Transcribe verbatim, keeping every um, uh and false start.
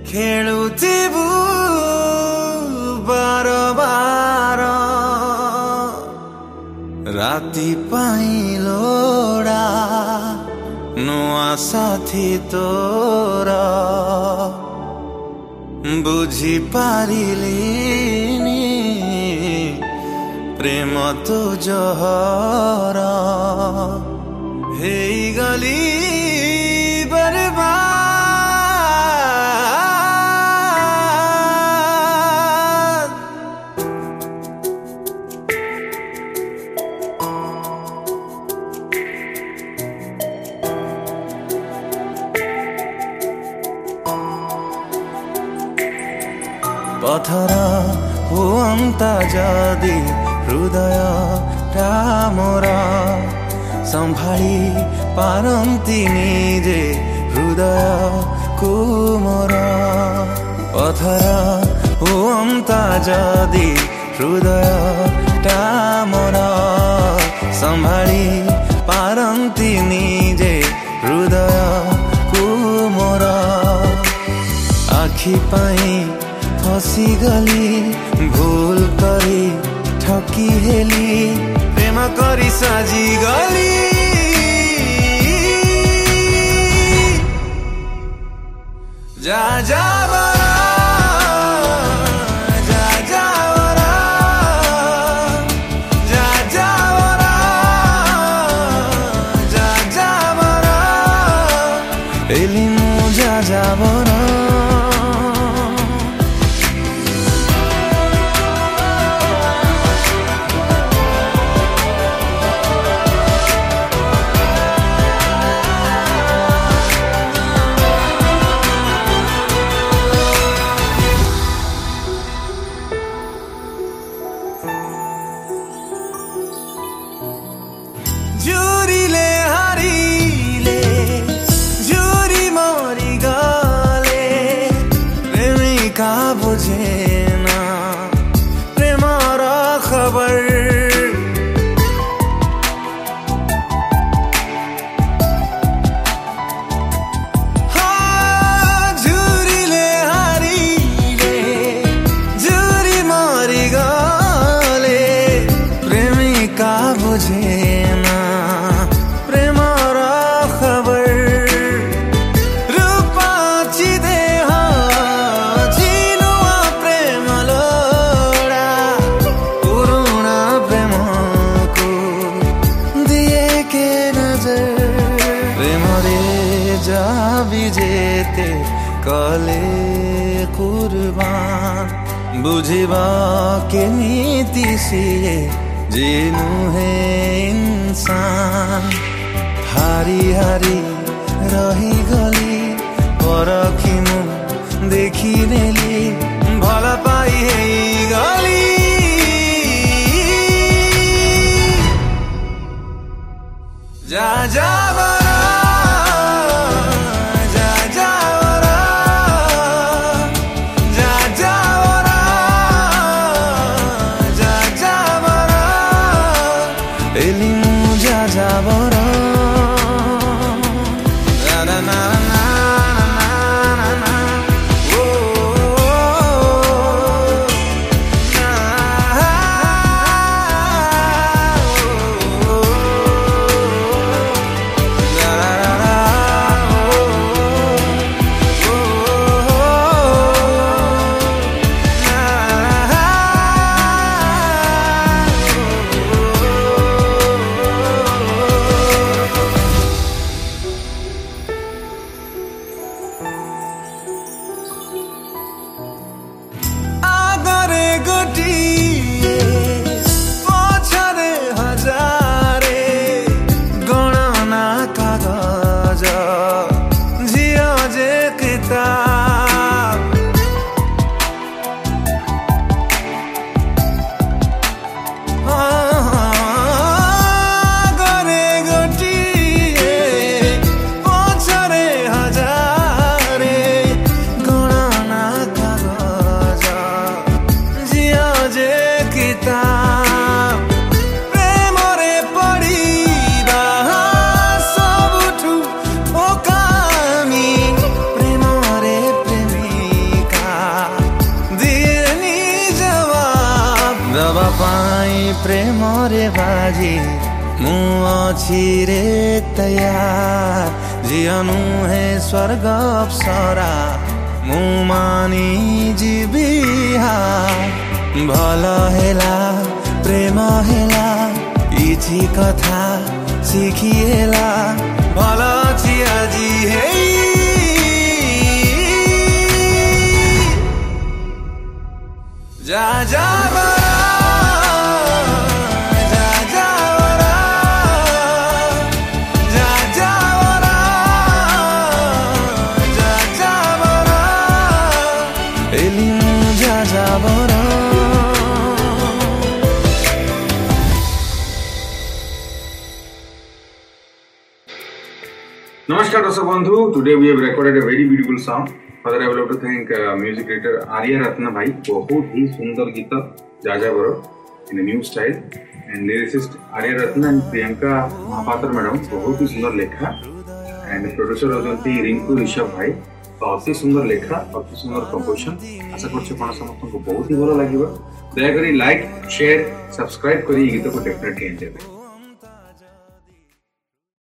खेलुथिबु बार बार राति पाइलोड़ा नुआ साथी तोरा बुझी पारिलिनी प्रेम तो जहर हेई गली बर्बाद। पथर हुअंता जदि हृदय टा मोर संभाली पारंती निजे हृदय को मोर। पथर हुअंता जदि हृदय टा मोर संभाली पारंती निजे हृदय को मोर। आखि पाई फसी गली भूल करी ठकी हेली प्रेम करी साजी गली। जा जा बरा, जा जा बरा, जा जा बरा, जा जा बरा, एलिमु जा जा बरा। जुरीले हारिले जुरी मरी गले प्रेमिका बुझेना प्रेमर खबर। हाँ जुरीले हारिले जुरी मरी गले प्रेमिका बुझेना प्रेमर खबर। रूपाची देह जिनुआ प्रेम लोड़ा पुरुना प्रेम को दिए के नजर। प्रेम रे जा विजेते कले कुर्बान बुझिबा के नीति सिए जिनु है इंसान। हारी हारी रही गली परखी मु देखी नेली भल पाई है गली। जा जा बरा, जा जा बरा, जा जा बरा, जा जा बरा, एलिमु जा जा बरा। ना ना ना ना ना ना ओ ना प्रेम रे बाजी मु अछि रे तैयार जियनु हे स्वर्ग अप्सरा मु मानी जीवी भल हेला प्रेम हेला इछि कथा शिखिएला भल अछि आजी हे जा जा Namaskar Dasa Bandhu. Today we have recorded a very beautiful song. Father, I would like to thank uh, music director Arya Ratna Bhai. बहुत ही सुंदर गीत जाजा बरो in a new style and lyricist Arya Ratna and Priyanka Mahapatra madam बहुत ही सुंदर लेखा and producer होजंती Rinku Rishabh भाई बहुत ही सुंदर लेखा बहुत ही सुंदर कंपोजिशन आशा करछे कोन समस्त को बहुत ही भलो लागिबो दया करी लाइक शेयर सब्सक्राइब करी गीत को डेफिनेटली एंजॉय